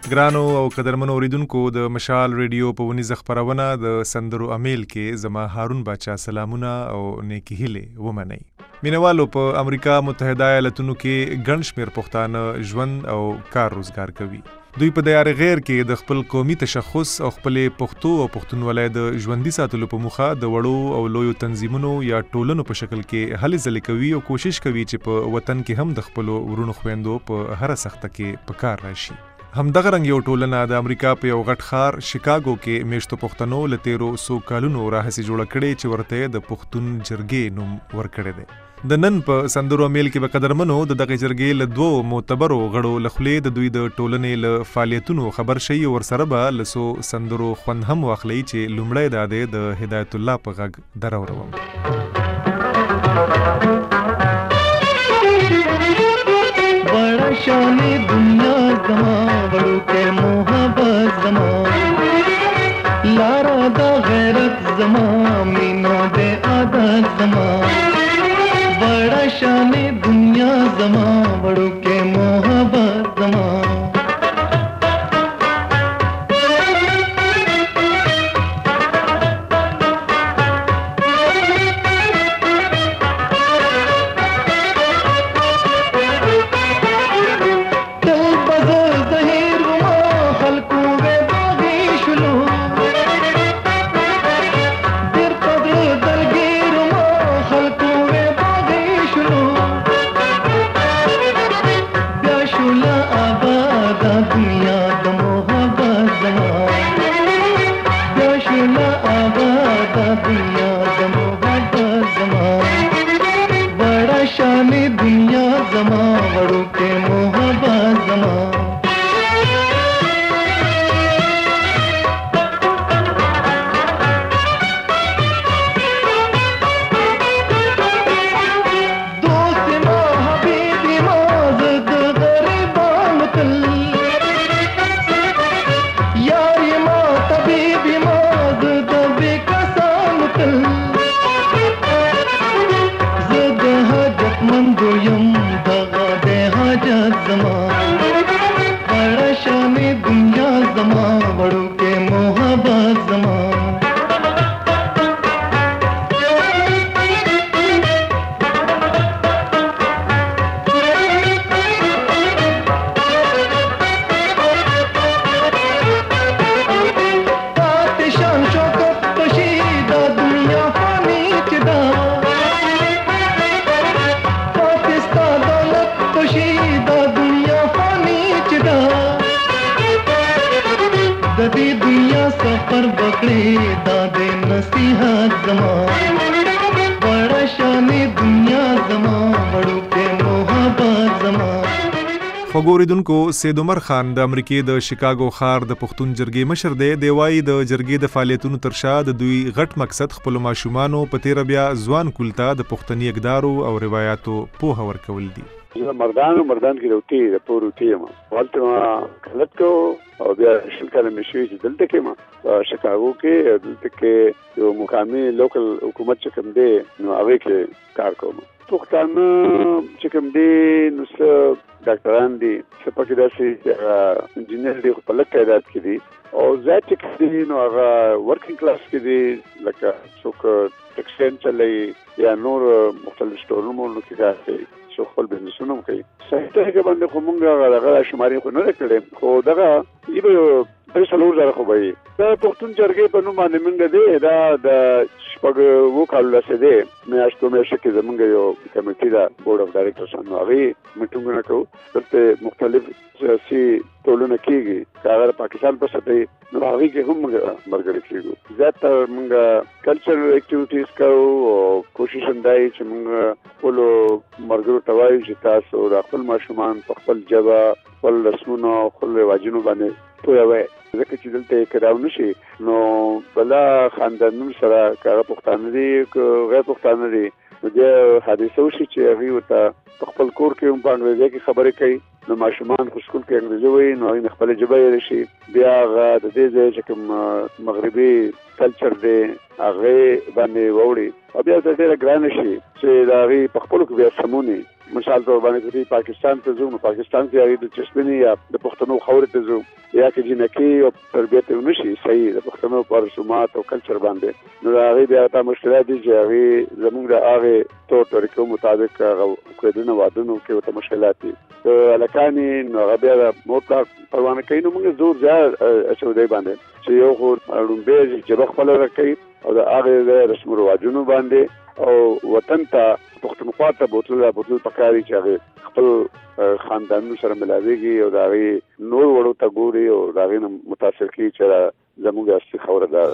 ګرانو او قدرمنو اوریدونکو د مشال ریډیو په ونیزه خپرونه د سندرو امیل کې زما هارون باچا سلامونه او نیکی هیلې ومنئ. مینوالو په امریکا متحده ایالتونو کې ګڼ شمېر پښتانه ژوند او کار روزګار کوي. دوی په دیار غیر کې د خپل قومي تشخص او خپلې پښتو او پښتونولۍ د ژوندي ساتلو په موخه د وړو او لویو تنظیمونو یا ټولنو په شکل کې هلې ځلې کوي او کوشش کوي چې په وطن کې هم د خپلو ورونو خويندو په هره سخته کې په کار راشي. همدغه رنګ یو ټولنه د امریکا په یو غټ ښار شیکاګو کې میشتو پښتنو له تیرو څو کالونو راهیسې جوړه کړې چې ورته د پښتون جرګې نوم ورکړی دی. د نن په سندرو امیل کې به قدرمنو د دغه جرګې له دوو معتبرو غړو له خولې د دوی د ټولنې له فعالیتونو خبر شي او ورسره به له څو سندرو خوند هم واخلي چې لومړی دا دی د هدایت الله په غږ دروروم. شان دنیا زما بڑو کے محبت زما لارا دا غیرت زما مینو دے عادت زما بڑا شان دنیا زما بڑو کے محبت زما خوګوریدونکو سید عمر خان د امریکای د شیکاګو ښار د پښتون جرګې مشر دی. دی وايي د جرګې د فعالیتونو تر شا د دوی غټ مقصد خپل ماشومانو په تیر بیا ځوان کولتا د پښتني اقدارو او روایتو پوهه ورکول دي. مردان کې روتي د پوروتي ما ولته کلت کو او بیا شلکره مشوي چې دلته کې ما شیکاګو کې دلته کې یو مقامي لوکل حکومت چې کوم دی نو هغه کې کار کوم. پښتانه چې کوم دی نو ډاکټران دي سپکه داسې انجینر دي په لکه تعداد کې دي او ذات کې دي نو هغه ورکینګ کلاس کې دي لکه څوک ټکسین چلي یا نور مختلف سټورونو کې راځي څو خپل بزنسونه کوي. صحیح ته باندې خو مونږ هغه شماري خو نه کړې خو دغه ایبه په څلور ځله خو به دا پښتون جرګې په نوم باندې مونږ دې دا د شپږ وو کال لسه دې میاشتو کې زمونږ یو کمیټې دا بورډ اف ډایریکټرز نو هغه میټینګونه کوو دلته مختلف سیاسي ټولنه کېږي هغه پاکستان په سطح نو هغه کې هم مرګري کېږي زیاتره مونږ کلچرل اکټیویټیز کوو او کوشش اندای چې مونږ ټولو مرګرو توایو چې تاسو د خپل ماشومان په خپل ژبه خپل رسمونو خپل رواجونو باندې پوهوي ځکه چې دلته کراو نشي نو بلا خاندانونو سره کار پښتانه دي غیر پښتانه دي نو د حادثو شي چې هغه ته خپل کور کې هم په انګریزي کې خبرې کوي نو ماشومان خو سکول کې انګریزي وایي نو هغه خپل ژبه یې شي بیا هغه د دې ځای چې کوم مغربي کلچر دی هغه باندې ووري او بیا د ډېر ګران شي چې دا غي په خپل کې بیا سمونی مثال تور باندې چې پاکستان ته ځو نو پاکستان کې هغه د چشمنی یا د پښتنو خاورې ته ځو یا کې جنکی او تربیت ونشي صحیح د پښتنو پر رسومات او کلچر باندې نو هغه بیا تا مشکلات دي چې هغه زموږ د هغه تور طریقو مطابق کړدنه وادونو کې ته مشکلات دي الکانی نو هغه بیا موټر پروانه کوي نو موږ زور ځای اچو دی باندې چې یو خو اړومبه چې خپل راکې او د هغه رسم او رواجونو باندې او وطن ته پښتونخوا ته بوتل پکاري چې هغه خپل خاندانونو سره ملاويږي او دا غي نور وړو ته ګوري او دا غي متاثر کی چې زموږ اصلي خوره ده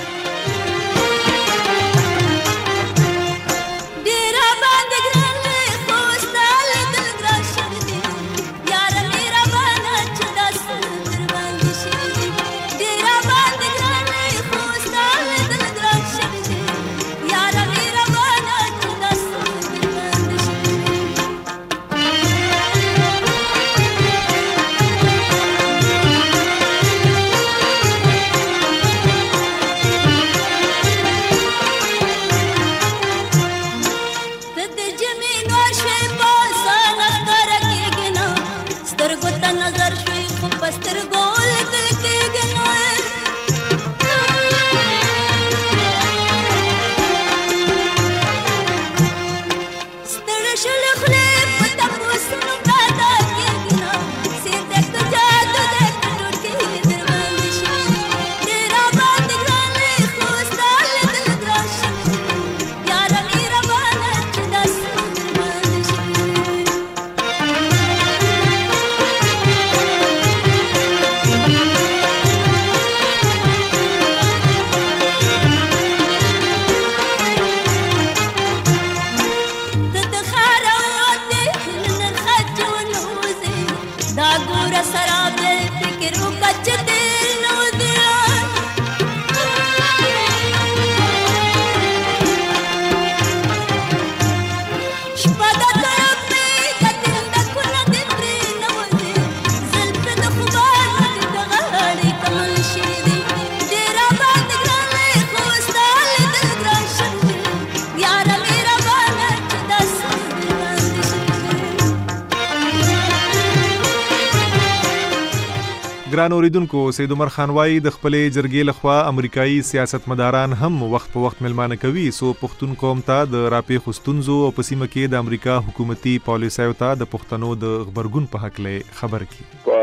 ګران اوریدونکو سید عمر خان وایي د خپلې جرګې لخوا امریکایي سیاستمداران هم وخت په وخت ملمانه کوي سو پښتون قوم ته د راپېښو ستونزو او په سیمه کې د امریکا حکومتي پالیسیو ته د پښتنو د غبرګون په حق له خبر کی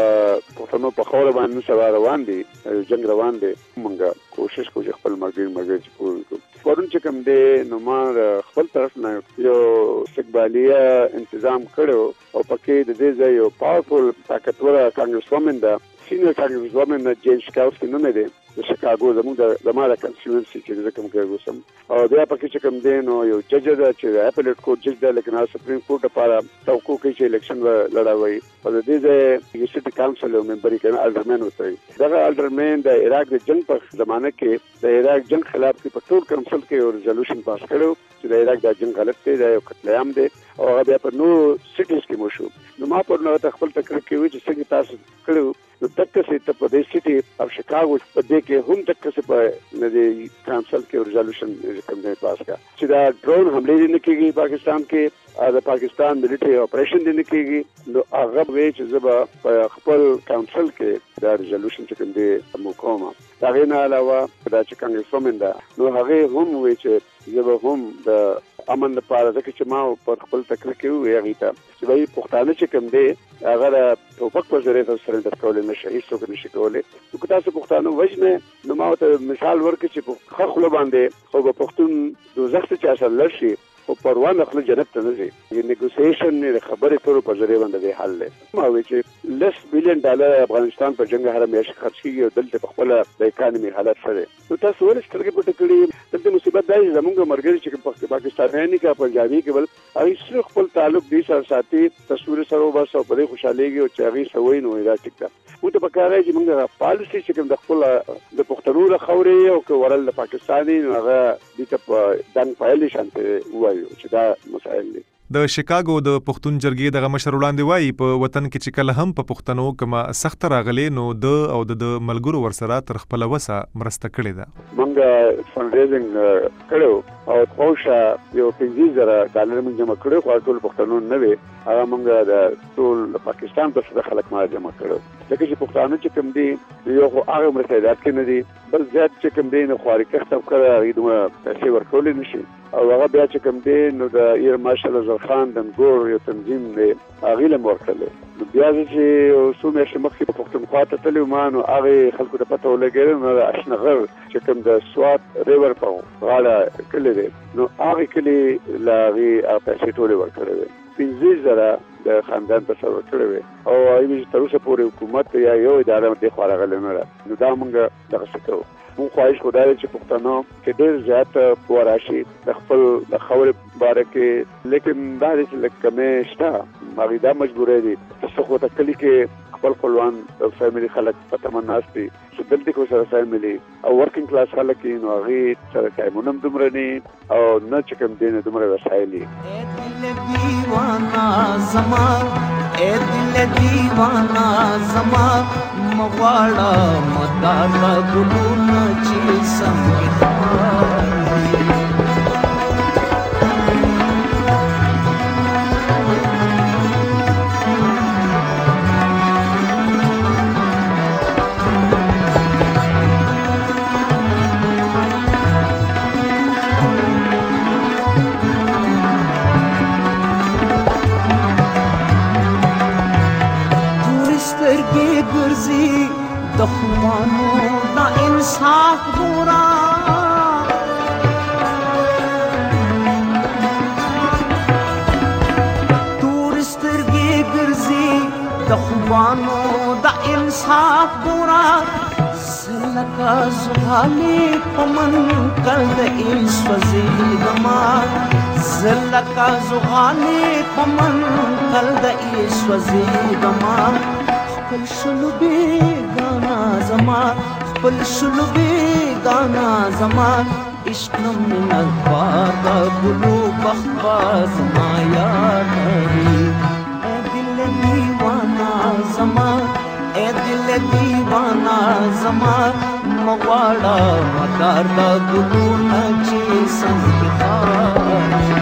پښتنو په خوره باندې سره روان دي جنگ روان دي موږ کوشش کوو چې خپل مرګ پورن کړو ورون چې کوم دي نو ما خپل طرف نه یو استقبالیه تنظیم کړو او پکې د دې ځای یو پاورفل طاقتور کانګرسومن ده سینیئر کانګرسومن جیمز کاوسکی نوم دی د شکاګو زموږ د ما د کنسټیټوئنسي چې کوم کې وسم او بیا پکې چې کوم دی نو یو جج ده چې اپلیټ کورټ جج ده لیکن سپریم کورټ لپاره توقع کوي چې الیکشن لړاوي او د دې ځای یو سټي کونسل ممبر کې الډرمن وته دا الډرمن د عراق د جنگ په زمانه کې د عراق جنگ خلاف په ټول کونسل کې یو ریزولوشن پاس کړو چې د عراق د جنگ غلط دی دا یو قتل عام دی او هغه بیا په نو سټیز کې مو شو نو ما پر نو خپل تکرار کوي چې څنګه تاسو کړو نو تک څه ته په دې سټي او شکاګو په دې کې هم تک څه په نه دی کونسل کې ریزولوشن کوم دی پاس کا چې دا ډرون حمله نه کیږي پاکستان کې د پاکستان ملټری اپریشن نه کیږي نو هغه وی چې زبا په خپل کونسل کې دا ریزولوشن چې کوم دی مقاومه دا غینه علاوه دا چې کانګرسومن دا نو هغه هم وی چې زبا هم د امن لپاره ځکه چې ما پر خپل تکلیف کې وی هغه ته چې وایي پښتانه چې کوم دی هغه ټوپک په ذریعہ سره کولای نشي هیڅ نشي کولای نو تاسو پښتانه وژنه نو ما ته مثال ورکړ چې په خخلو باندې خو په پښتون دوزخ ته اثر لشي او پروانه خپل جنت ته نه ځي یی نیګوسیشن نه خبرې تر په ذریعہ باندې حل لې ما وی چې $1 بلین افغانستان په جنگ هر میاشت خرج کیږي او دلته په خپل د اکانومي حالت سره نو تاسو ولې سترګې پټ کړې دلته مصیبت دی زمونږ مرګري چې پاکستاني کا پنجابي کې بل هغه خپل تعلق دي سره ساتي تصویر سره وبس او په خوشاليږي او چې هغه سوي نو دا ټیک ده و ته پکاره چې موږ پالیسي چې کوم د خپل د پښتنو له خوري او کورل د پاکستاني هغه د دنګ فایل شانته وایي چې دا مسائل دي د شیکاګو د پښتون جرګې دغه مشر وړاندې وایي په وطن کې چې کله هم په پښتنو کومه سخت راغلي نو د او د ملګرو ورسره تر خپل وسه مرسته کړې ده. موږ فند ریزینګ کړو او خوشا یو 15,000 ډالر موږ جمع کړو خو ټول پښتنو نه وي هغه موږ د ټول پاکستان په څیر خلک ما جمع کړو لکه چې پښتانه چې کوم دي یو خو هغه مرتدات کې نه دي بل زیات چې کوم دي نو خواري کښته کړه دوه پیسې ورکول نشي او هغه بیا چې کوم دي نو د ایر مارشل زرخان د ګور یو تنظیم دی هغه له ورکړل نو بیا چې سومې شمخې په پښتونخوا ته تللی ما نو هغه خلکو ته پته ولګېده نو اشنغر چې کوم د سوات ریور په غاړه کلی دی نو هغه کلی لا هغې پیسې ټولې ورکړې 15,000 د خاندان په سر ورکړې او ایوې تر اوسه پورې حکومت یا یو اداره دې خوا راغلی نه ده نو دا موږ دغه څه کوو مونږ خواهش خدای چې پښتنو کې ډېر زیات پوه راشي د خپل د خاورې باره کې لیکن دا چې لږ کمې شته هغوی دا مجبورۍ دي څه خو ته کلي کې خپل خپلوان فیملي خلک په تمه ناست دي چې دلته کې ورسره فیملي او ورکینګ کلاس خلک نو هغوی سره ټایمونه هم دومره نه او نه چې کوم دی نه دومره وسایل اے دل دیوانا زما مغواړه مدانا ګلونه چې سم دخمانو دا انصاف ګورا تور سترګې ګرځي دخمانو دا انصاف ګورا سلکا زغالي پمن کل د ایس وزیدما سلکا زغالي پمن کل د ایس وزیدما خپل شلوبي گانا زما خپل شلوبي گانا زما عشق من اخبار دا گلو بخبا زما یاد ہے اے دل دیوانا زما اے دل دیوانا زما مغواړه مدار دا گلو نچی سنگتار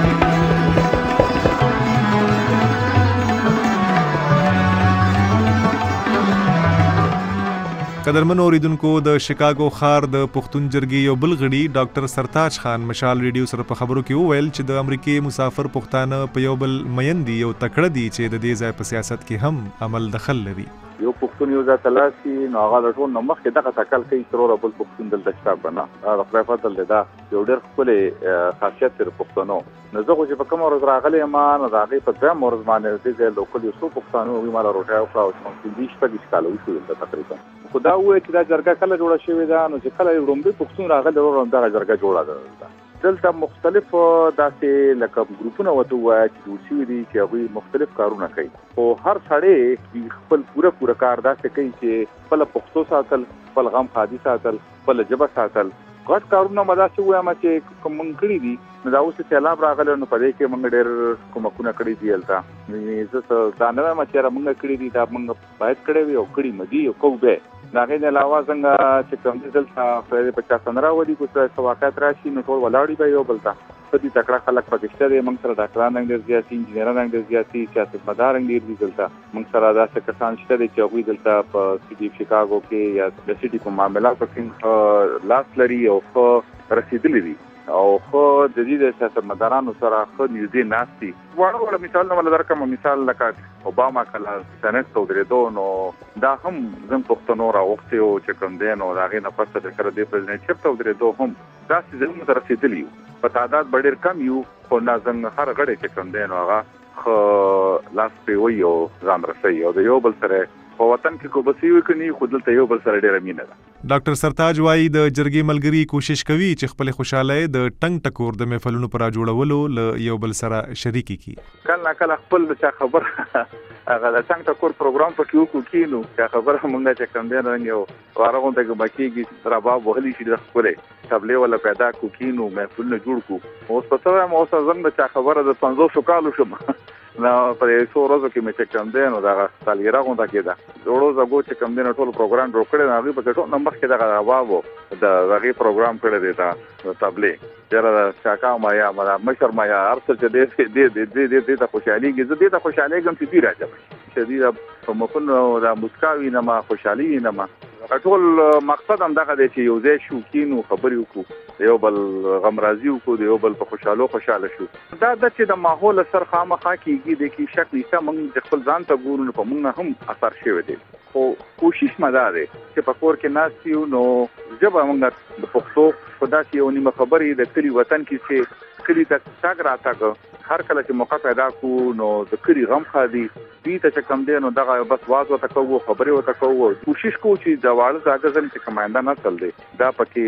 قدرمنو اوریدونکو د شیکاګو ښار د پښتون جرګې یو بل غړي ډاکټر سرتاج خان مشال ریډیو سره په خبرو کې وویل چې د امریکای مسافر پښتانه په یو بل مین دي یو تکړه دي چې د دې ځای په سیاست کې هم عمل دخل لري یو پښتون یو ځای تلاسي نو هغه د ټول نمخ کې دغه تکل کوي تر بل پښتون دلته شته بنا هغه خپل فضل دا یو ډېر خپل خاصیت تر پښتنو نو زه خو چې په کوم ورځ راغلی ما نه راغی په ځم ورځ باندې دې لوکل یو څو پښتنو وی مال روټه او خلاص کوم دې شپږ کال وشو تقریبا خدا وې چې دا جرګه کله جوړه شوې ده نو چې کله رومبي پښتون راغلی ورو دا جرګه جوړه ده دلته مختلف داسې لکه ګروپونه وته وایي چې جوړ شوي دي چې هغوی مختلف کارونه کوي خو هر سړی خپل پوره کار داسې کوي چې خپله پښتو ساتل خپل غم ښادي ساتل خپله ژبه ساتل غټ کارونه به داسې ووایم چې کوم موږ کړي دي نو دا اوس سیلاب راغلی نو په دې کې موږ ډېر کومکونه کړي دي هلته زه دا نه وایم چې یاره موږ کړي دي دا موږ باید کړی وي او کړي مه دي او کوو به د هغې نه علاوه څنګه چې کوم دي دلته خدای په چا څنګه راولي که څه واقعیت راشي نو ټول ولاړ به یو بل ته ښه دي تکړه خلک پکې شته دی موږ سره ډاکټران هم ډېر زیات دي انجینران هم ډېر زیات دي سیاستمدار هم ډېر دي دلته موږ سره داسې کسان شته دی چې هغوی دلته په سټي شیکاګو کې یا د سټي په معاملاتو کې لاس لري او ښه رسېدلي دي او خو د دې د سیاستمدارانو سره خو نږدې ناست دي وړه مثالونه ولا درکم مثال لکه اوباما کله سنت ته ودرېدو نو دا هم زم پښتنو راوختي او چې کوم دی نو د هغې نه پس د کړه د پرزیدنټشپ ته ودرېدو هم داسې ځایونو ته رسېدلي یو په تعداد به ډېر کم یو خو نازم هر غړی چې کوم دی نو هغه ښه لاس پرې وایي او ځان رسوي او د یو بل سره په وطن کې کو بس یو کني خو دلته یو بل سره ډېره مینه ده ډاکټر سرتاج وایي د جرګې ملګري کوشش کوي چې خپل خوشاله د ټنګ ټکور د محفلونو پر جوړولو له یو بل سره شریکي کی. کله کله خپل چا خبر هغه د ټنګ ټکور پروګرام په کیو کینو چې خبره مونږه چې کم دی نه یو وارغون ته مکیږي رباب وهلی شي د خپل تبلیغ ولا پیدا کو کینو محفلونه جوړ کو اوس په سره مو اوس زنګ چا خبره د 500 کالو شم نو پرې څو ورځې کې مې چې کم دی نو دا سالګرا غونډه کېده ډوړو زګو چې کم دی نو ټول پروګرام جوړ کړی نو په ټول نمبر کې دا غواو د هغه پروګرام کړی دی دا تبلیغ چیرې شاکا ما یا مشر ما یا ارڅ چې دې ته خوشحالي کې دې ته خوشحالي کوم چې دی راځي شدید په مخونو دا مسکاوي نه ما خوشحالي نه ما ټول مقصد هم دغه دی چې یو ځای شو کینو خبرې وکړو یو بل غم راضي وکړو یو بل په خوشاله شو دا د چې د ماحول سره خامخا کیږي د کی شک نشته موږ خپل ځان ته ګورو په موږ هم اثر شوی دی خو کوشش مداري چې په کور کې ناسیو نو جبه موږ د پښتو خدا چې یو نیمه خبرې د کلی وطن کې چې کلی ته تاګ راتګ هر کله چې موقع پیدا کو نو د کلی غم خادي دې ته چې کم دی نو دغه بس واز وته کوو خبرې وته کوو کوشش کوو چې د واړه ځاګزم چې کماندا نه تل دی دا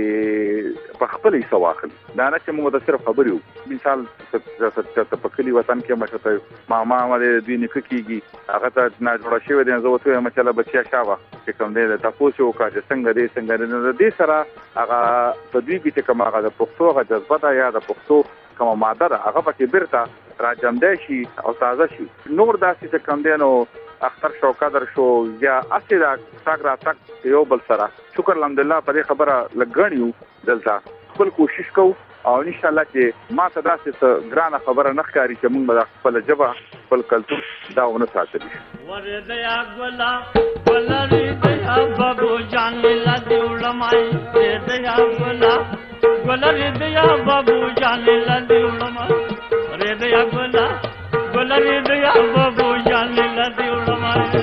پکې په خپل سواخل دا نه چې موږ د صرف خبرې مثال چې په کلی وطن کې مشته ماما باندې دوی نه کیږي هغه ته نه جوړ شوی دی زه وته مثلا بچیا شاوه چې کم دی د تاسو کا چې څنګه دې سره هغه تدوی کې چې کوم هغه د پښتو غ جذبه دا یا د پښتو کوم ماده ده هغه پکې بیرته راجمدای شي او تازه شي نور داسې چې کم دی نو اختر شو قدر شو یا اصلي دا څنګه تک یو بل سره شکر الحمدلله په دې خبره لګړیو دلته خپل کوشش کوو او ان شاء الله چې ما ته داسې ګرانه خبره نه ښکاري چې موږ به خپل ژبه خپل کلتور دا ونه ساتلی وردیا ګلا ولریدیا بابو جان لا دیولمای ردیا ګلا ولریدیا بابو جان لا دیولمای ردیا ګلا ولریدیا بابو جان لا دیولمای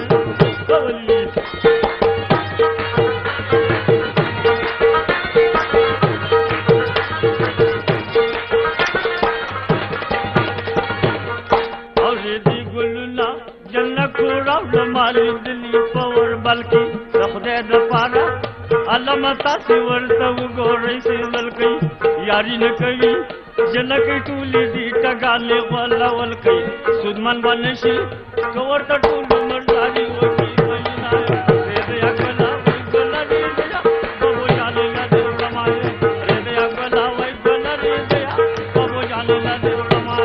مالي دلی پور بلکی خدای د پاره علامه تاسو ورته وګورئ چې ولکې یاري نه کوي جنکې ټولې دي ټګالې ولا ولکې سودمن بنشي کوړه ټول مرزاري وږي مېنا دې دې اکلا ګلا دې بابو جان لا دې رمای دې اکلا وای ګلا دې بابو جان لا دې رمای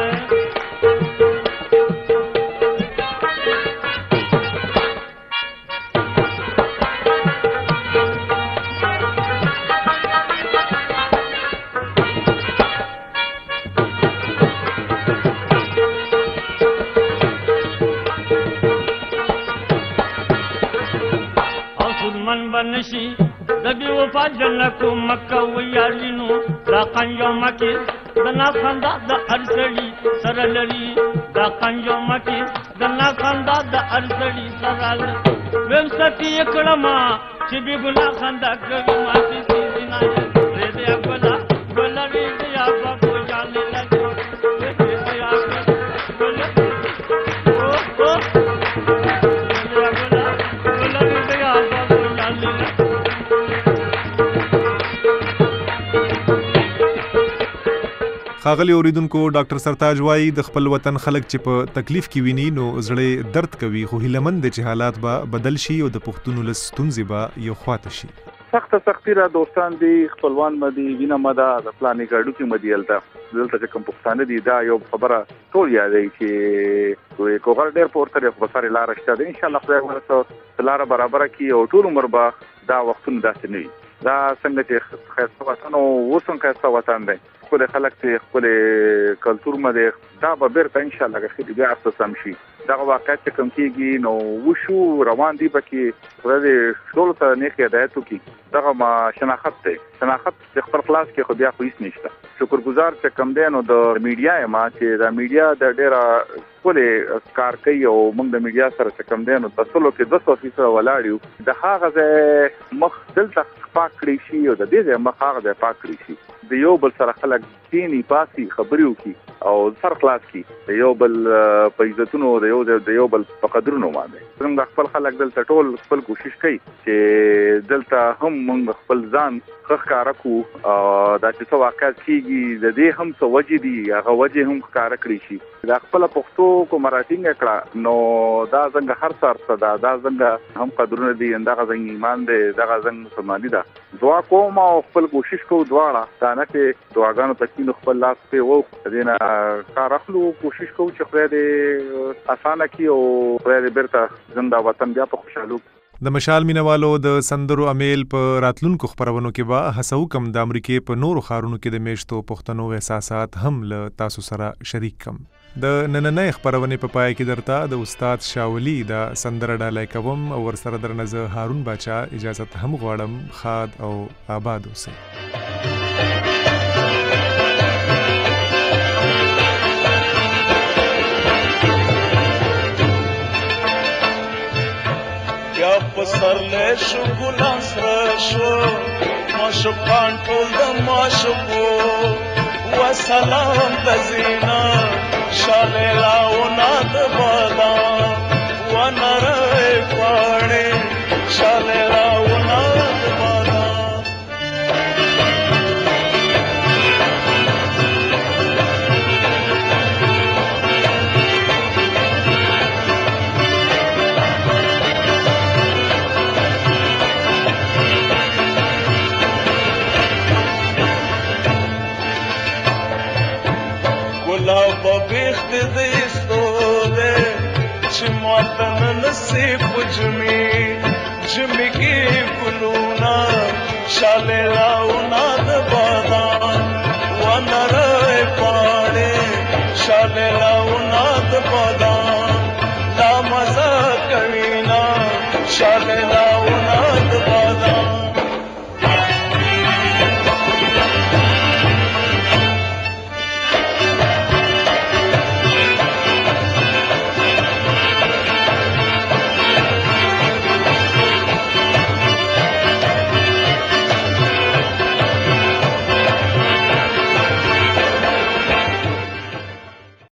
بنشي دبي وفا جنکو مکه ویارینو دا قنجو مکی دنا خندا د ارسړي سره لري دا قنجو مکی دنا خندا د ارسړي سره لري ویم ستی کړما چې به ګنا خندا کوي ما سي دینا ری دې ګلا ګلا ری دې بابو جان لګي دې دې ښاغلي اوریدونکو ډاکټر سرتاج وایي د خپل وطن خلک چې په تکلیف کې ویني نو زړه درد کوي خو هیلهمند دي چې حالات به بدل شي او د پښتون ولس ستونزې به یو خواته شي سختی را دوستان دي خپلوان مدي وینه مده د پلانې ګاډو کې مدیلته دلته چې کوم پښتانه دي دا یو خبره ټول یادې چې کوی کوغر ډېر پورته په ساري لار شته ان شاء الله خدای ورته لار برابر کړي او ټول عمر به دا وختونه داسې نه وي دا څنګه چې خاصه وطن او وسن خاصه وطن دی خپل خلک ته خپل کلچر مده دا به بیرته ان شاء الله کې بیا اساسم شي دا واقعیت چې کوم کېږي نو وشو روان دي پکې خدای ټول ته نیک هدایت وکړي دا ما شناخت خپل خلاص کې خو بیا خو هیڅ نشته شکرګزار چې کم دی نو د میډیا ما چې د میډیا د ډیره خپل کار کوي او موږ د میډیا سره چې کم دی نو تاسو کې 200% ولاړیو د هغه مخ دلته پاک کړی شي او د دې مخ هغه د پاک کړی شي د یو بل سره خلک کینی پاسي خبرې وکړي او سر خلاص کړي د یو بل په عزتونو د یو بل په قدرونو باندې. زموږ خپل خلک دلته ټول خپل کوشش کوي چې دلته هم موږ خپل ځان ښکاره کړو او دا چې څه واقعیت کېږي د دې هم څه وجې دي هغه وجې هم ښکاره کړي شي. دا خپله پښتو کومه راټینګه کړه نو دا څنګه هر څه څه ده دا څنګه هم قدرونه دي همدغه څنګه ایمان دی دغه څنګه مسلماني ده. دعا کوم او خپل کوشش کوو دواړه دا نه چې دعاګانو ته کینو خپل لاس پې وو د دې نه کار اخلو کوشش کوو چې خدای دې اسانه کړي او خدای دې بیرته زنده وطن بیا په خوشحالو. د مشال مینوالو د سندرو امیل په راتلونکو خبرونو کې به هڅه وکم د امریکې په نورو ښارونو کې د میشتو پښتنو احساسات هم له تاسو سره شریک کم. د نننۍ خبرونې په پای کې درته د استاد شاولي د سندره ډالۍ کوم او ورسره درنه زه هارون باچا اجازت هم غواړم. ښاد او آباد اوسئ. پسرلی شو ګلان سره شو معشوقان ټول د معشوقو وسلام د زینا شالیلاونه د بادام ونرۍ پاڼې شالیلاونه د بادام. ببیخت دیستو دے چماتن نصیب جمی کی گلونا شالے لاؤنا دبادان ونرائے پاڑے شالے لاؤنا